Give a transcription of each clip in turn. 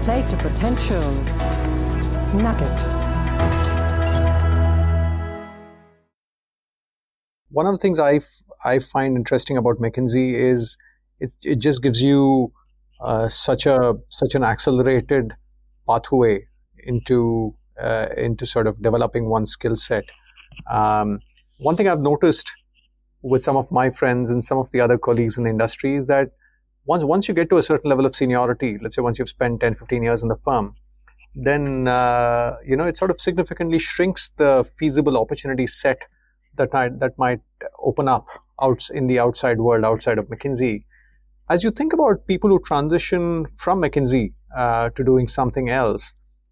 Play to Potential Nugget. One of the things I find interesting about McKinsey is it just gives you such an accelerated pathway into sort of developing one skill set. One thing I've noticed with some of my friends and some of the other colleagues in the industry is that once you get to a certain level of seniority, let's say once you've spent 10, 15 years in the firm, then it sort of significantly shrinks the feasible opportunity set that might open up out in the outside world, outside of McKinsey. As you think about people who transition from McKinsey to doing something else,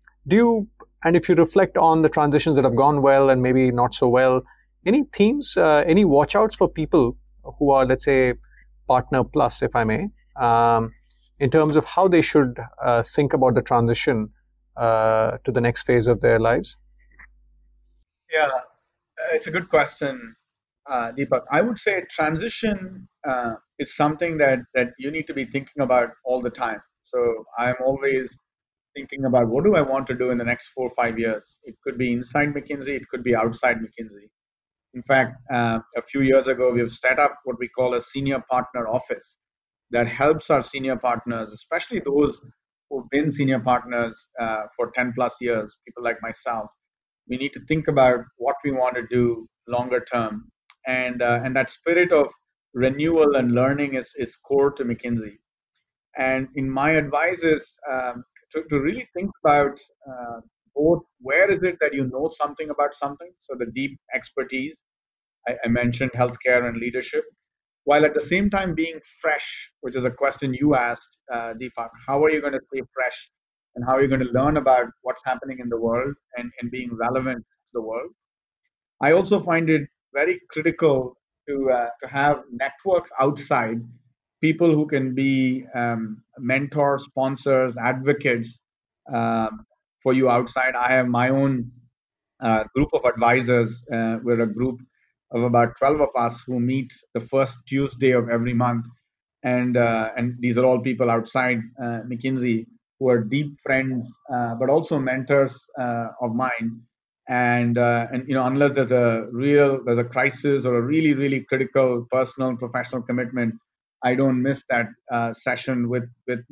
and if you reflect on the transitions that have gone well and maybe not so well, any themes, any watch outs for people who are, let's say, partner plus, if I may, in terms of how they should think about the transition to the next phase of their lives? Yeah, it's a good question, Deepak. I would say transition is something that you need to be thinking about all the time. So I'm always thinking about what do I want to do in the next 4 or 5 years. It could be inside McKinsey, it could be outside McKinsey. In fact, a few years ago, we've set up what we call a senior partner office that helps our senior partners, especially those who've been senior partners for 10 plus years, people like myself. We need to think about what we want to do longer term. And that spirit of renewal and learning is core to McKinsey. And in my advice is to really think about both where is it that you know something about something, so the deep expertise. I mentioned healthcare and leadership, while at the same time being fresh, which is a question you asked, Deepak. How are you going to stay fresh? And how are you going to learn about what's happening in the world and being relevant to the world? I also find it very critical to have networks outside, people who can be mentors, sponsors, advocates for you outside. I have my own group of advisors. We're a group of about 12 of us who meet the first Tuesday of every month. And these are all people outside McKinsey who are deep friends, but also mentors of mine. And unless there's a crisis or a really, really critical personal, professional commitment, I don't miss that session with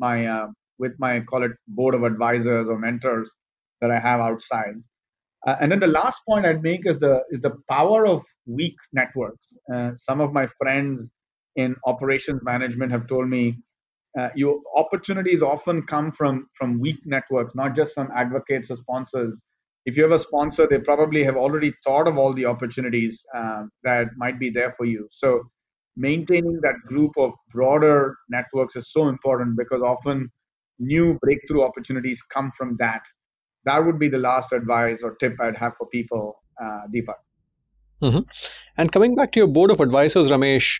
my call it board of advisors or mentors that I have outside. And then the last point I'd make is the power of weak networks. Some of my friends in operations management have told me your opportunities often come from weak networks, not just from advocates or sponsors. If you have a sponsor, they probably have already thought of all the opportunities that might be there for you. So maintaining that group of broader networks is so important, because often new breakthrough opportunities come from that. That would be the last advice or tip I'd have for people, Deepak. Mm-hmm. And coming back to your board of advisors, Ramesh,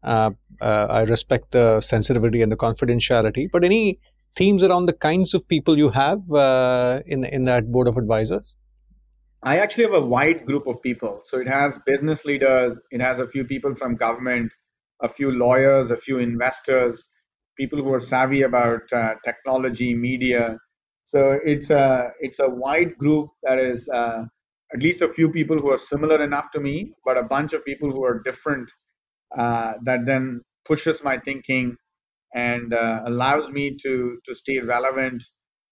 I respect the sensitivity and the confidentiality, but any themes around the kinds of people you have in that board of advisors? I actually have a wide group of people. So it has business leaders, it has a few people from government, a few lawyers, a few investors, people who are savvy about technology, media. So it's a wide group that is at least a few people who are similar enough to me, but a bunch of people who are different that then pushes my thinking and allows me to stay relevant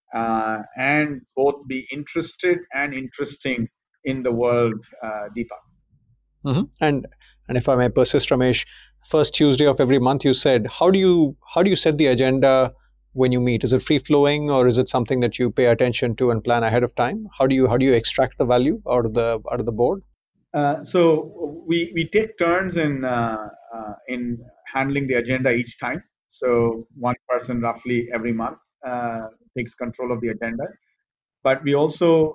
and both be interested and interesting in the world, Deepak. Mm-hmm. And if I may persist, Ramesh, first Tuesday of every month, you said, how do you set the agenda when you meet? Is it free flowing, or is it something that you pay attention to and plan ahead of time? How do you extract the value out of the board? So we take turns in handling the agenda each time. So one person roughly every month takes control of the agenda. But we also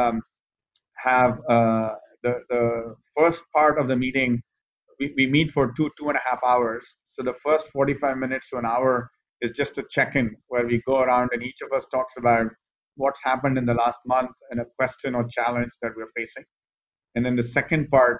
have the first part of the meeting. We meet for 2.5 hours. So the first 45 minutes to an hour is just a check-in where we go around and each of us talks about what's happened in the last month and a question or challenge that we're facing. And then the second part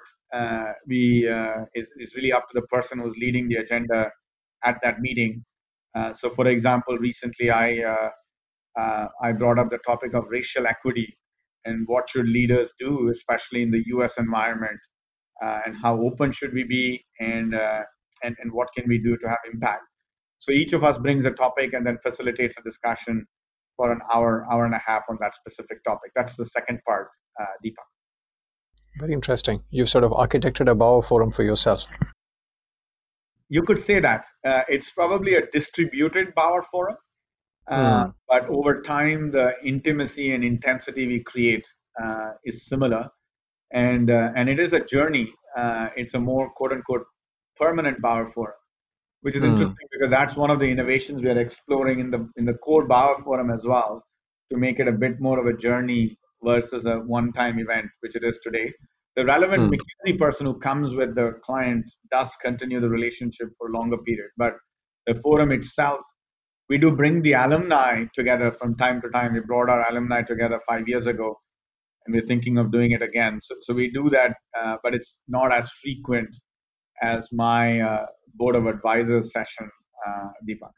is really up to the person who's leading the agenda at that meeting. So, for example, recently I I brought up the topic of racial equity and what should leaders do, especially in the US environment, and how open should we be, and what can we do to have impact. So each of us brings a topic and then facilitates a discussion for an hour and a half on that specific topic. That's the second part, Deepak. Very interesting. You've sort of architected a Bauer Forum for yourself. You could say that. It's probably a distributed Bauer Forum, but over time, the intimacy and intensity we create is similar. And it is a journey. It's a more quote-unquote permanent Bauer Forum, which is interesting because that's one of the innovations we are exploring in the core Bauer Forum as well, to make it a bit more of a journey versus a one-time event, which it is today. The relevant McKinsey person who comes with the client does continue the relationship for a longer period. But the forum itself, we do bring the alumni together from time to time. We brought our alumni together 5 years ago, and we're thinking of doing it again. So we do that, but it's not as frequent as my board of advisors session, Deepak.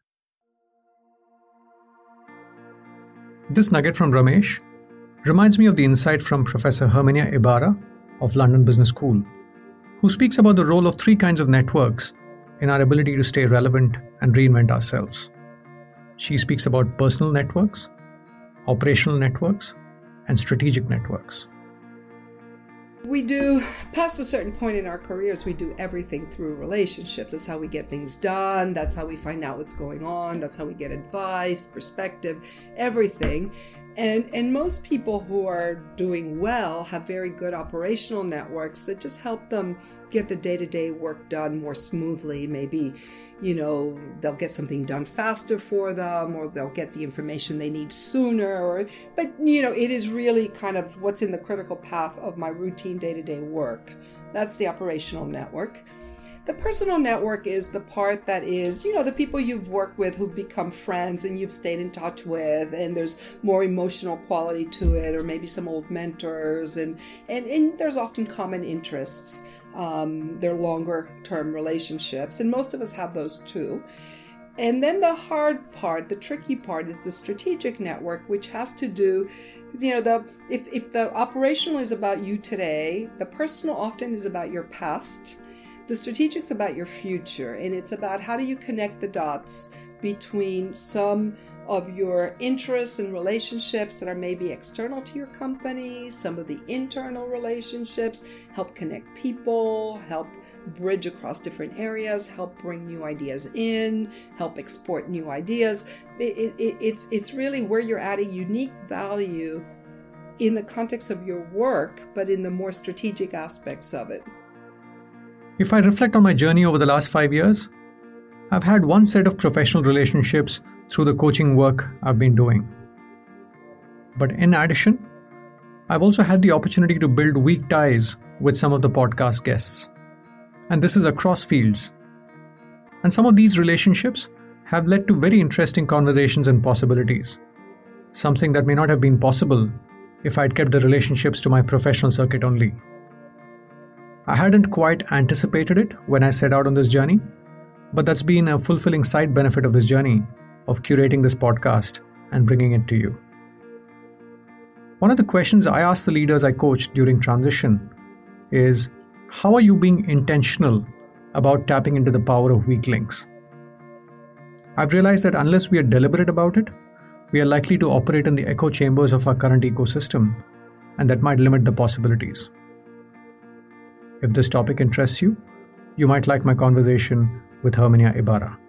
This nugget from Ramesh reminds me of the insight from Professor Herminia Ibarra of London Business School, who speaks about the role of 3 kinds of networks in our ability to stay relevant and reinvent ourselves. She speaks about personal networks, operational networks, and strategic networks. We do, past a certain point in our careers, we do everything through relationships. That's how we get things done. That's how we find out what's going on. That's how we get advice, perspective, everything. And most people who are doing well have very good operational networks that just help them get the day-to-day work done more smoothly. Maybe, they'll get something done faster for them, or they'll get the information they need sooner. But it is really kind of what's in the critical path of my routine day-to-day work. That's the operational network. The personal network is the part that is, the people you've worked with who've become friends and you've stayed in touch with, and there's more emotional quality to it, or maybe some old mentors, and there's often common interests. They're longer term relationships, and most of us have those too. And then the hard part, the tricky part, is the strategic network, which has to do, if the operational is about you today, the personal often is about your past. The strategic's about your future, and it's about how do you connect the dots between some of your interests and relationships that are maybe external to your company, some of the internal relationships, help connect people, help bridge across different areas, help bring new ideas in, help export new ideas. It's really where you're adding unique value in the context of your work, but in the more strategic aspects of it. If I reflect on my journey over the last 5 years, I've had one set of professional relationships through the coaching work I've been doing. But in addition, I've also had the opportunity to build weak ties with some of the podcast guests. And this is across fields. And some of these relationships have led to very interesting conversations and possibilities. Something that may not have been possible if I'd kept the relationships to my professional circuit only. I hadn't quite anticipated it when I set out on this journey, but that's been a fulfilling side benefit of this journey, of curating this podcast and bringing it to you. One of the questions I ask the leaders I coach during transition is, how are you being intentional about tapping into the power of weak links? I've realized that unless we are deliberate about it, we are likely to operate in the echo chambers of our current ecosystem, and that might limit the possibilities. If this topic interests you, you might like my conversation with Herminia Ibarra.